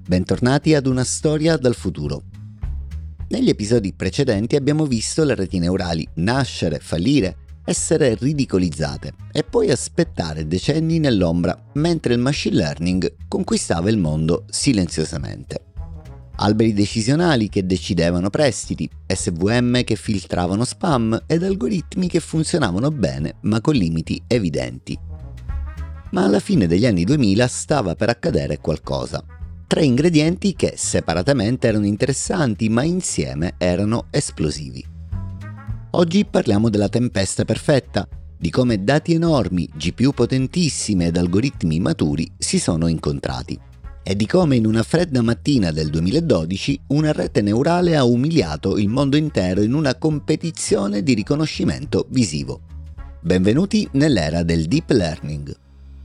bentornati ad una storia dal futuro. Negli episodi precedenti abbiamo visto le reti neurali nascere, fallire, essere ridicolizzate e poi aspettare decenni nell'ombra mentre il machine learning conquistava il mondo silenziosamente. Alberi decisionali che decidevano prestiti, SVM che filtravano spam ed algoritmi che funzionavano bene ma con limiti evidenti. Ma alla fine degli anni 2000 stava per accadere qualcosa. 3 ingredienti che separatamente erano interessanti ma insieme erano esplosivi. Oggi parliamo della tempesta perfetta, di come dati enormi, GPU potentissime ed algoritmi maturi si sono incontrati. E di come in una fredda mattina del 2012 una rete neurale ha umiliato il mondo intero in una competizione di riconoscimento visivo. Benvenuti nell'era del deep learning.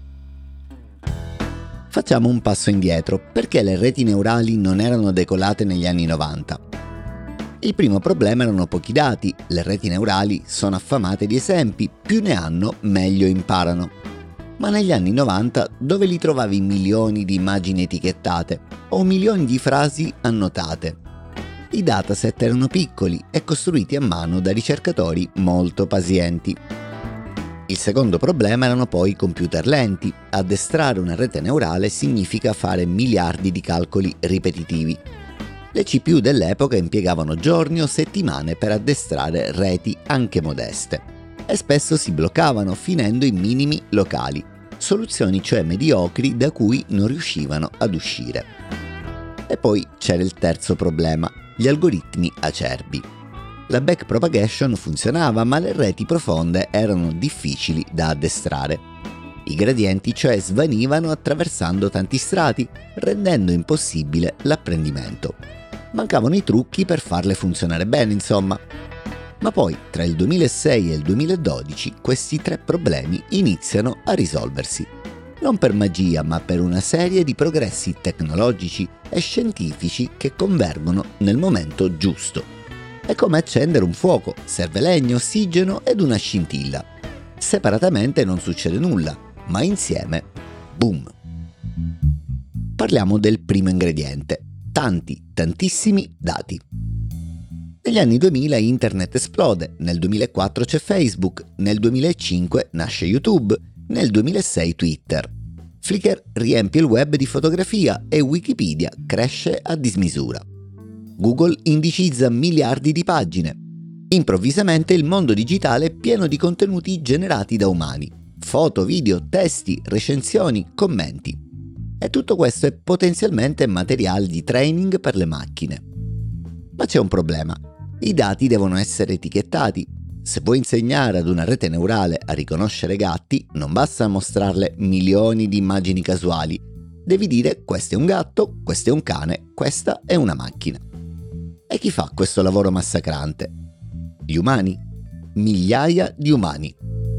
Facciamo un passo indietro, perché le reti neurali non erano decollate negli anni 90. Il primo problema erano pochi dati, le reti neurali sono affamate di esempi, più ne hanno meglio imparano. Ma negli anni 90 dove li trovavi milioni di immagini etichettate o milioni di frasi annotate? I dataset erano piccoli e costruiti a mano da ricercatori molto pazienti. Il secondo problema erano poi i computer lenti. Addestrare una rete neurale significa fare miliardi di calcoli ripetitivi. Le CPU dell'epoca impiegavano giorni o settimane per addestrare reti anche modeste. E spesso si bloccavano finendo in minimi locali, soluzioni cioè mediocri da cui non riuscivano ad uscire. E poi c'era il terzo problema, gli algoritmi acerbi. La backpropagation funzionava, ma le reti profonde erano difficili da addestrare. I gradienti cioè svanivano attraversando tanti strati, rendendo impossibile l'apprendimento. Mancavano i trucchi per farle funzionare bene, insomma. Ma poi, tra il 2006 e il 2012, questi 3 problemi iniziano a risolversi. Non per magia, ma per una serie di progressi tecnologici e scientifici che convergono nel momento giusto. È come accendere un fuoco, serve legno, ossigeno ed una scintilla. Separatamente non succede nulla, ma insieme, boom! Parliamo del primo ingrediente: tantissimi dati. Negli anni 2000 internet esplode, nel 2004 c'è Facebook, nel 2005 nasce YouTube, nel 2006 Twitter. Flickr riempie il web di fotografia e Wikipedia cresce a dismisura. Google indicizza miliardi di pagine. Improvvisamente il mondo digitale è pieno di contenuti generati da umani. Foto, video, testi, recensioni, commenti. E tutto questo è potenzialmente materiale di training per le macchine. Ma c'è un problema. I dati devono essere etichettati. Se vuoi insegnare ad una rete neurale a riconoscere gatti, non basta mostrarle milioni di immagini casuali. Devi dire: questo è un gatto, questo è un cane, questa è una macchina. E chi fa questo lavoro massacrante? Gli umani. Migliaia di umani.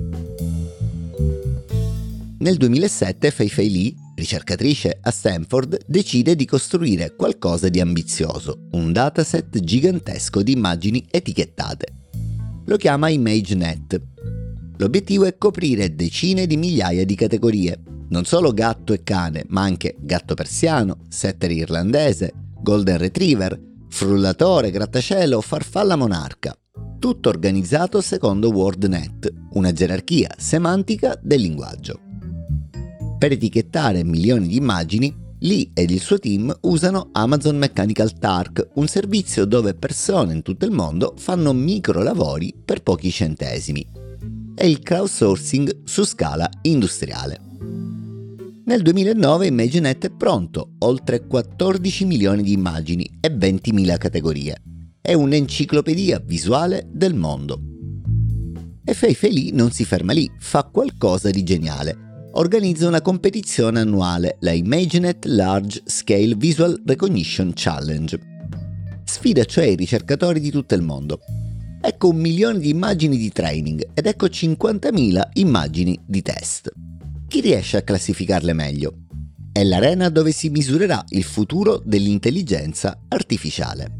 Nel 2007 Fei-Fei Li, ricercatrice a Stanford, decide di costruire qualcosa di ambizioso, un dataset gigantesco di immagini etichettate. Lo chiama ImageNet. L'obiettivo è coprire decine di migliaia di categorie, non solo gatto e cane, ma anche gatto persiano, setter irlandese, golden retriever, frullatore, grattacielo, farfalla monarca. Tutto organizzato secondo WordNet, una gerarchia semantica del linguaggio. Per etichettare milioni di immagini, Lee ed il suo team usano Amazon Mechanical Turk, un servizio dove persone in tutto il mondo fanno micro lavori per pochi centesimi. È il crowdsourcing su scala industriale. Nel 2009 ImageNet è pronto, oltre 14 milioni di immagini e 20.000 categorie. È un'enciclopedia visuale del mondo. E Fei-Fei Li non si ferma lì, fa qualcosa di geniale. Organizza una competizione annuale, la ImageNet Large Scale Visual Recognition Challenge. Sfida cioè i ricercatori di tutto il mondo. Ecco 1 milione di immagini di training ed ecco 50.000 immagini di test. Chi riesce a classificarle meglio? È l'arena dove si misurerà il futuro dell'intelligenza artificiale.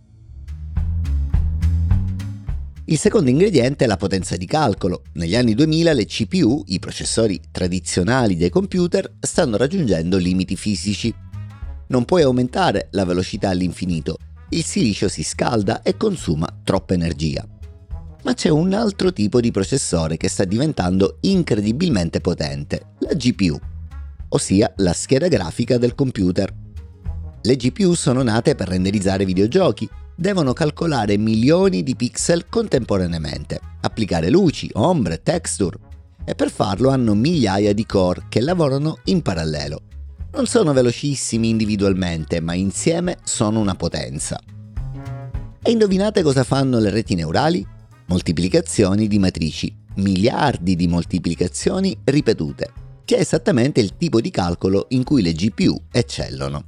Il secondo ingrediente è la potenza di calcolo. Negli anni 2000 le CPU, i processori tradizionali dei computer, stanno raggiungendo limiti fisici. Non puoi aumentare la velocità all'infinito, il silicio si scalda e consuma troppa energia. Ma c'è un altro tipo di processore che sta diventando incredibilmente potente, la GPU, ossia la scheda grafica del computer. Le GPU sono nate per renderizzare videogiochi, devono calcolare milioni di pixel contemporaneamente, applicare luci, ombre, texture, e per farlo hanno migliaia di core che lavorano in parallelo. Non sono velocissimi individualmente, ma insieme sono una potenza. E indovinate cosa fanno le reti neurali? Moltiplicazioni di matrici, miliardi di moltiplicazioni ripetute, che è esattamente il tipo di calcolo in cui le GPU eccellono.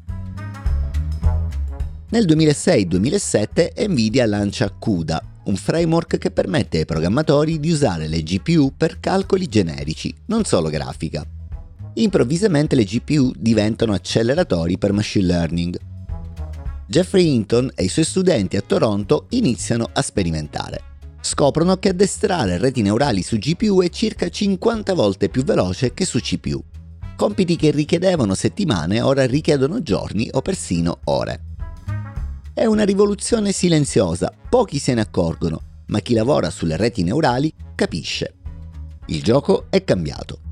Nel 2006-2007 Nvidia lancia CUDA, un framework che permette ai programmatori di usare le GPU per calcoli generici, non solo grafica. Improvvisamente le GPU diventano acceleratori per machine learning. Geoffrey Hinton e i suoi studenti a Toronto iniziano a sperimentare. Scoprono che addestrare reti neurali su GPU è circa 50 volte più veloce che su CPU. Compiti che richiedevano settimane ora richiedono giorni o persino ore. È una rivoluzione silenziosa, pochi se ne accorgono, ma chi lavora sulle reti neurali capisce. Il gioco è cambiato.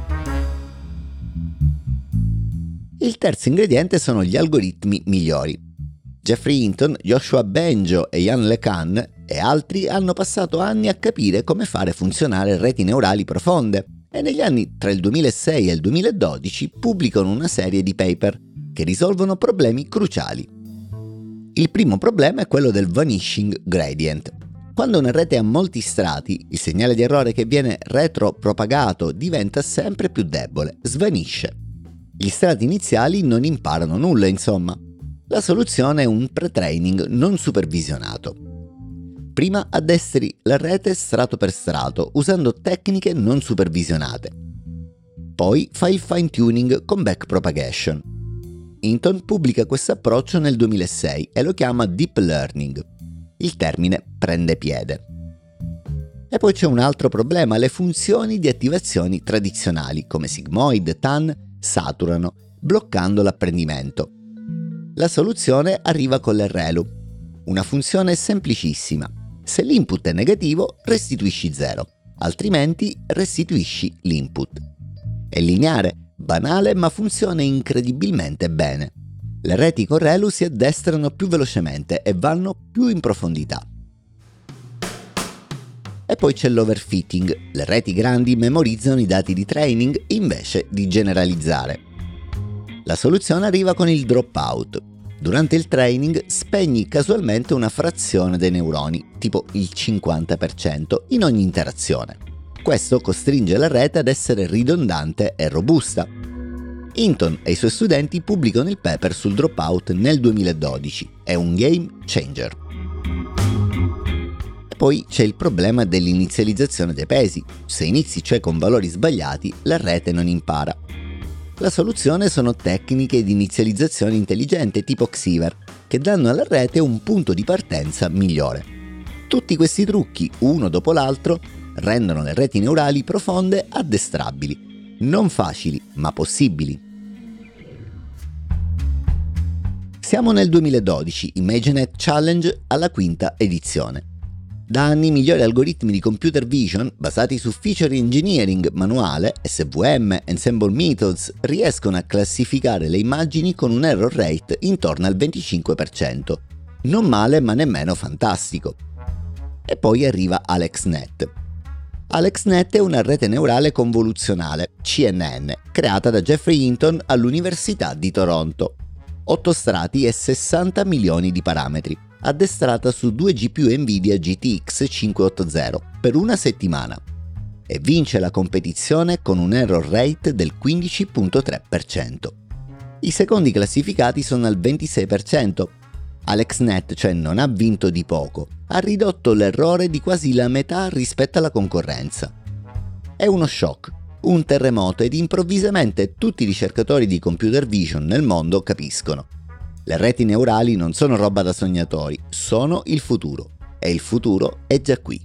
Il terzo ingrediente sono gli algoritmi migliori. Geoffrey Hinton, Joshua Bengio e Yann LeCun e altri hanno passato anni a capire come fare funzionare reti neurali profonde e negli anni tra il 2006 e il 2012 pubblicano una serie di paper che risolvono problemi cruciali. Il primo problema è quello del vanishing gradient. Quando una rete ha molti strati, il segnale di errore che viene retropropagato diventa sempre più debole, svanisce. Gli strati iniziali non imparano nulla, insomma. La soluzione è un pre-training non supervisionato. Prima addestri la rete strato per strato, usando tecniche non supervisionate. Poi fai il fine-tuning con backpropagation. Hinton pubblica questo approccio nel 2006 e lo chiama Deep Learning. Il termine prende piede. E poi c'è un altro problema: le funzioni di attivazioni tradizionali come sigmoid, tan, saturano, bloccando l'apprendimento. La soluzione arriva con l'ReLU, una funzione semplicissima. Se l'input è negativo, restituisci 0, altrimenti restituisci l'input. È lineare, banale, ma funziona incredibilmente bene. Le reti con ReLU si addestrano più velocemente e vanno più in profondità. E poi c'è l'overfitting. Le reti grandi memorizzano i dati di training invece di generalizzare. La soluzione arriva con il dropout. Durante il training spegni casualmente una frazione dei neuroni, tipo il 50%, in ogni interazione. Questo costringe la rete ad essere ridondante e robusta. Hinton e i suoi studenti pubblicano il paper sul dropout nel 2012. È un game changer. E poi c'è il problema dell'inizializzazione dei pesi. Se inizi cioè con valori sbagliati, la rete non impara. La soluzione sono tecniche di inizializzazione intelligente tipo Xiver, che danno alla rete un punto di partenza migliore. Tutti questi trucchi, uno dopo l'altro, rendono le reti neurali profonde addestrabili. Non facili, ma possibili. Siamo nel 2012, ImageNet Challenge alla quinta edizione. Da anni migliori algoritmi di computer vision, basati su feature engineering manuale, SVM, Ensemble Methods, riescono a classificare le immagini con un error rate intorno al 25%. Non male, ma nemmeno fantastico. E poi arriva AlexNet. AlexNet è una rete neurale convoluzionale, CNN, creata da Geoffrey Hinton all'Università di Toronto. 8 strati e 60 milioni di parametri, addestrata su 2 GPU Nvidia GTX 580 per una settimana. E vince la competizione con un error rate del 15.3%. I secondi classificati sono al 26%. AlexNet, cioè, non ha vinto di poco, ha ridotto l'errore di quasi la metà rispetto alla concorrenza. È uno shock, un terremoto, ed improvvisamente tutti i ricercatori di computer vision nel mondo capiscono. Le reti neurali non sono roba da sognatori, sono il futuro. E il futuro è già qui.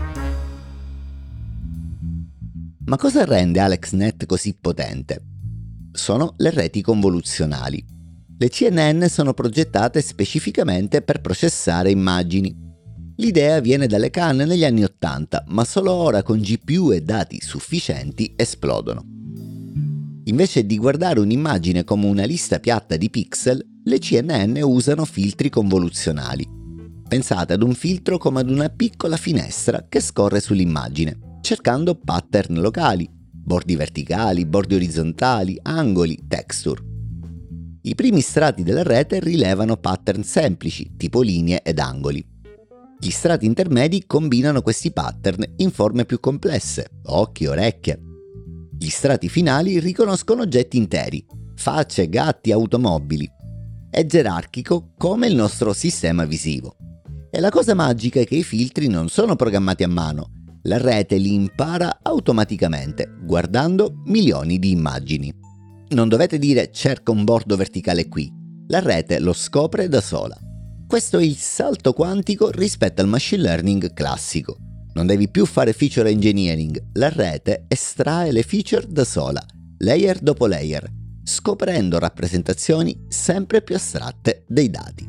Ma cosa rende AlexNet così potente? Sono le reti convoluzionali. Le CNN sono progettate specificamente per processare immagini. L'idea viene dalle CAN negli anni 80, ma solo ora con GPU e dati sufficienti esplodono. Invece di guardare un'immagine come una lista piatta di pixel, le CNN usano filtri convoluzionali. Pensate ad un filtro come ad una piccola finestra che scorre sull'immagine, cercando pattern locali, bordi verticali, bordi orizzontali, angoli, texture. I primi strati della rete rilevano pattern semplici, tipo linee ed angoli. Gli strati intermedi combinano questi pattern in forme più complesse, occhi, orecchie. Gli strati finali riconoscono oggetti interi, facce, gatti, automobili. È gerarchico come il nostro sistema visivo. E la cosa magica è che i filtri non sono programmati a mano, la rete li impara automaticamente, guardando milioni di immagini. Non dovete dire cerca un bordo verticale qui, la rete lo scopre da sola. Questo è il salto quantico rispetto al machine learning classico. Non devi più fare feature engineering, la rete estrae le feature da sola, layer dopo layer, scoprendo rappresentazioni sempre più astratte dei dati.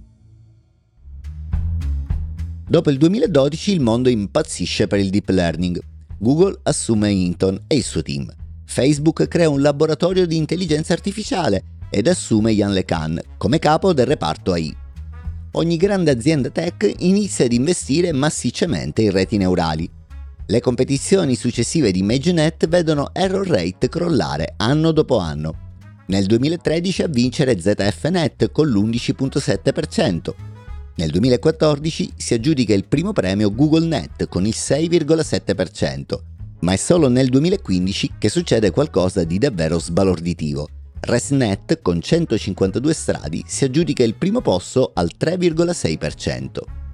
Dopo il 2012 il mondo impazzisce per il deep learning. Google assume Hinton e il suo team. Facebook crea un laboratorio di intelligenza artificiale ed assume Yann LeCun come capo del reparto AI. Ogni grande azienda tech inizia ad investire massicciamente in reti neurali. Le competizioni successive di ImageNet vedono error rate crollare anno dopo anno. Nel 2013 a vincere ZFNet con l'11,7%. Nel 2014 si aggiudica il primo premio GoogleNet con il 6,7%, ma è solo nel 2015 che succede qualcosa di davvero sbalorditivo. ResNet con 152 strati si aggiudica il primo posto al 3,6%.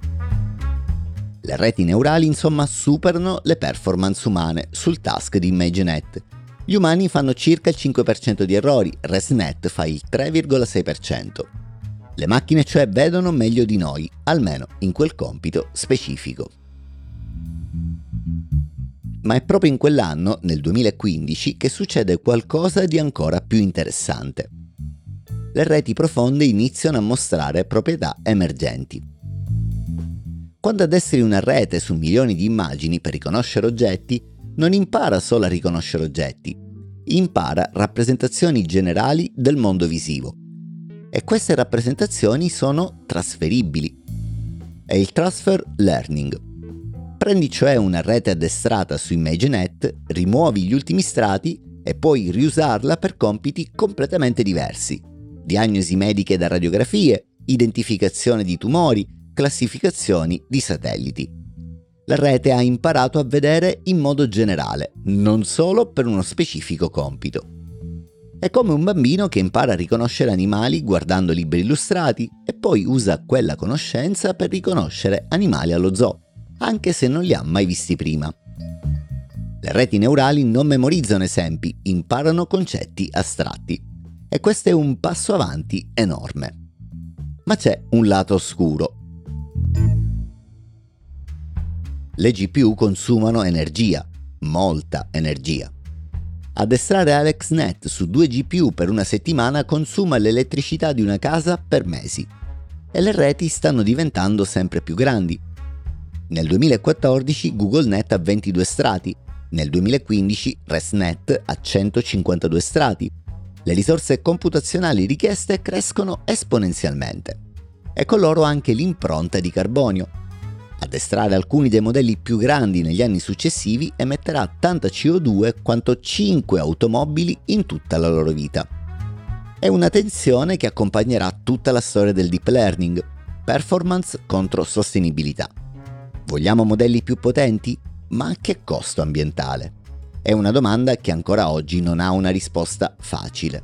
Le reti neurali insomma superano le performance umane sul task di ImageNet. Gli umani fanno circa il 5% di errori, ResNet fa il 3,6%. Le macchine cioè vedono meglio di noi, almeno in quel compito specifico. Ma è proprio in quell'anno, nel 2015, che succede qualcosa di ancora più interessante. Le reti profonde iniziano a mostrare proprietà emergenti. Quando addestri una rete su milioni di immagini per riconoscere oggetti, non impara solo a riconoscere oggetti, impara rappresentazioni generali del mondo visivo. E queste rappresentazioni sono trasferibili. È il transfer learning. Prendi cioè una rete addestrata su ImageNet, rimuovi gli ultimi strati e puoi riusarla per compiti completamente diversi. Diagnosi mediche da radiografie, identificazione di tumori, classificazioni di satelliti. La rete ha imparato a vedere in modo generale, non solo per uno specifico compito. È come un bambino che impara a riconoscere animali guardando libri illustrati e poi usa quella conoscenza per riconoscere animali allo zoo, anche se non li ha mai visti prima. Le reti neurali non memorizzano esempi, imparano concetti astratti. E questo è un passo avanti enorme. Ma c'è un lato oscuro. Le GPU consumano energia, molta energia. Addestrare AlexNet su 2 GPU per una settimana consuma l'elettricità di una casa per mesi. E le reti stanno diventando sempre più grandi. Nel 2014 GoogleNet ha 22 strati, nel 2015 ResNet ha 152 strati. Le risorse computazionali richieste crescono esponenzialmente. E con loro anche l'impronta di carbonio. Addestrare alcuni dei modelli più grandi negli anni successivi emetterà tanta CO2 quanto 5 automobili in tutta la loro vita. È una tensione che accompagnerà tutta la storia del deep learning, performance contro sostenibilità. Vogliamo modelli più potenti? Ma a che costo ambientale? È una domanda che ancora oggi non ha una risposta facile.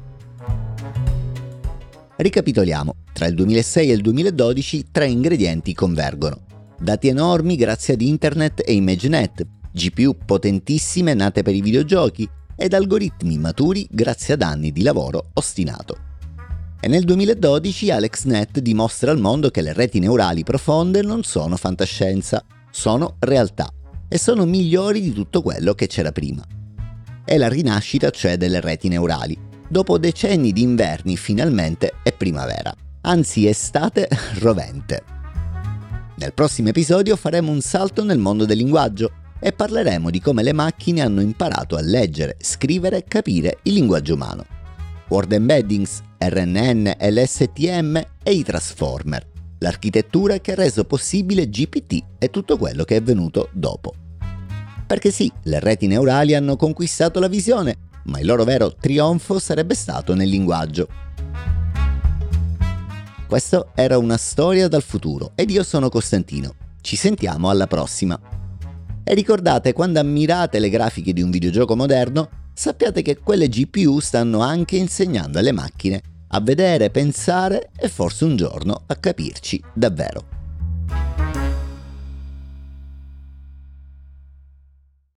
Ricapitoliamo, tra il 2006 e il 2012 3 ingredienti convergono. Dati enormi grazie ad Internet e ImageNet, GPU potentissime nate per i videogiochi ed algoritmi maturi grazie ad anni di lavoro ostinato. E nel 2012 AlexNet dimostra al mondo che le reti neurali profonde non sono fantascienza, sono realtà e sono migliori di tutto quello che c'era prima. È la rinascita cioè delle reti neurali. Dopo decenni di inverni finalmente è primavera, anzi estate rovente. Nel prossimo episodio faremo un salto nel mondo del linguaggio e parleremo di come le macchine hanno imparato a leggere, scrivere e capire il linguaggio umano. Word embeddings, RNN, LSTM e i transformer, l'architettura che ha reso possibile GPT e tutto quello che è venuto dopo. Perché sì, le reti neurali hanno conquistato la visione, ma il loro vero trionfo sarebbe stato nel linguaggio. Questa era una storia dal futuro ed io sono Costantino. Ci sentiamo alla prossima. E ricordate, quando ammirate le grafiche di un videogioco moderno, sappiate che quelle GPU stanno anche insegnando alle macchine a vedere, pensare e forse un giorno a capirci davvero.